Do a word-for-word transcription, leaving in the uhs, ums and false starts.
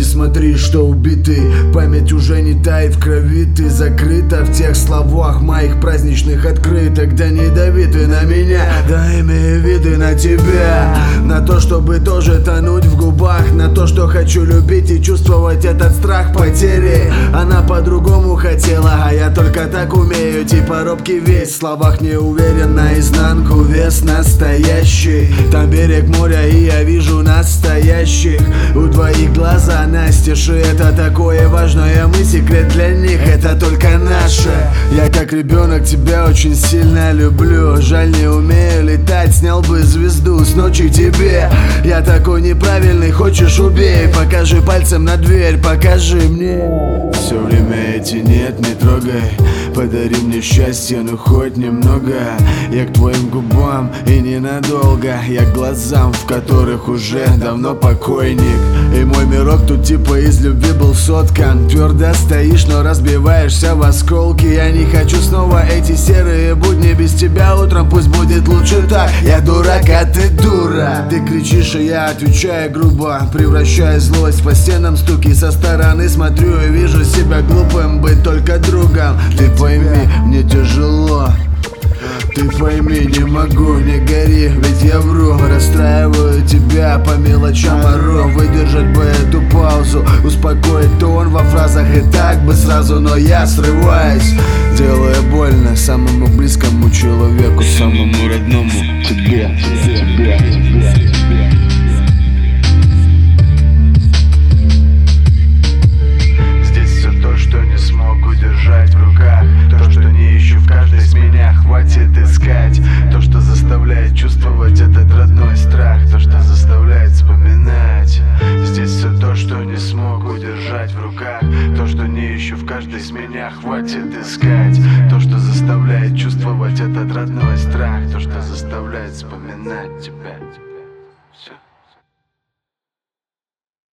смотри, что убитый. Память уже не тает в крови, ты закрыта в тех словах моих праздничных открыток. Да не дави ты на меня, да имею виды на тебя. На то, чтобы тоже тонуть в губах, на то, что хочу любить и чувствовать этот страх потери. Она по-другому хотела, а я только так умею. Типа робкий весь, в словах не уверен, наизнанку вес настоящий. Там берег моря и я вижу настоящих. У твоих глаза настежь, и это такое важное, мы секрет для них, это только наше. Я как ребенок тебя очень сильно люблю. Жаль, не умею летать, снял бы звезду с ночи тебе. Я такой неправильный, хочешь убей. Покажи пальцем на дверь, покажи мне. Все время эти нет, не трогай. Подари мне счастье, ну хоть немного. Я к твоим губам и ненадолго. Я к глазам, в которых уже давно покойник. И мой мирок тут типа из любви был соткан. Твердо стоишь, но разбиваешься в осколки. Я не хочу снова эти серые будни без тебя утром, пусть будет лучше так. Я дурак, а ты дура. Ты кричишь, и я отвечаю грубо, превращая злость по стенам стуки. Со стороны смотрю и вижу себя глупым, быть только другом. Ты пойми, мне тяжело. Ты пойми, не могу, не гори, ведь я вру. Расстраиваю тебя по мелочам, ору. Выдержать бы эту паузу, успокоить тон во фразах и так бы сразу, но я срываюсь, делая больно самому близкому человеку, самому родному тебе, тебе, тебе, тебе. Здесь все то, что не смог удержать в руках, то, что не ищу в каждой из меня, хватит искать. То, что заставляет чувствовать этот родной страх, то, что заставляет вспоминать. Здесь все то, что не смог удержать в руках, то, что не ищу в каждой из меня, хватит искать. То, что заставляет чувствовать этот родной страх, то, что заставляет вспоминать тебя. Все.